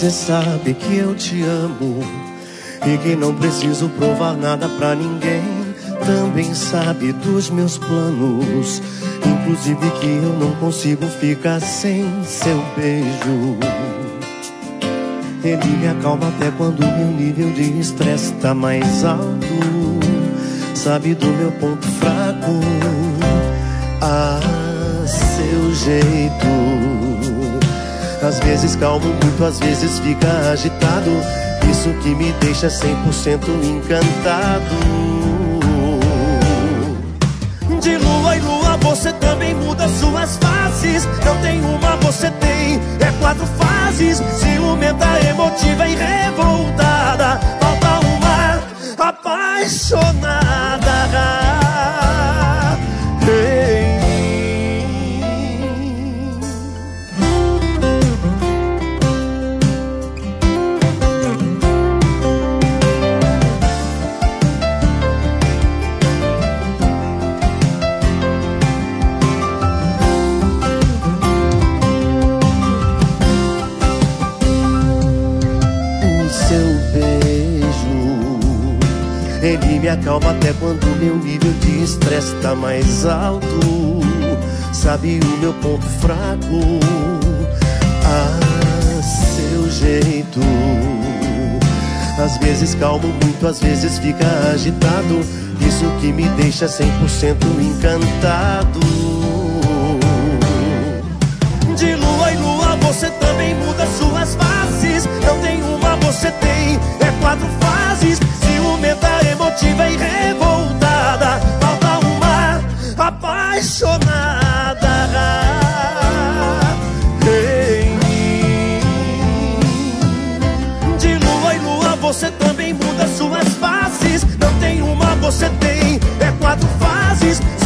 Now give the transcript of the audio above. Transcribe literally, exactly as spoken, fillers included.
Você sabe que eu te amo e que não preciso provar nada pra ninguém. Também sabe dos meus planos, inclusive que eu não consigo ficar sem seu beijo. Ele me acalma até quando meu nível de estresse tá mais alto. Sabe do meu ponto fraco, ah, seu jeito. Às vezes calmo muito, às vezes fica agitado. Isso que me deixa cem por cento encantado. De lua em lua você também muda suas faces. Não tem uma, você tem, é quatro fases. Ciumenta, emotiva e revoltada. Falta uma, apaixonada em mim. Ele me acalma até quando meu nível de estresse tá mais alto. Sabe o meu ponto fraco, ah, seu jeito. Às vezes calmo muito, às vezes fica agitado. Isso que me deixa cem por cento encantado. De lua em lua você também muda suas faces. Não tem uma, você tem, é quatro fases. Ciumenta, emotiva e revoltada. Falta uma, apaixonada em mim. De lua em lua você também muda suas faces. Não tem uma, você tem, é quatro fases.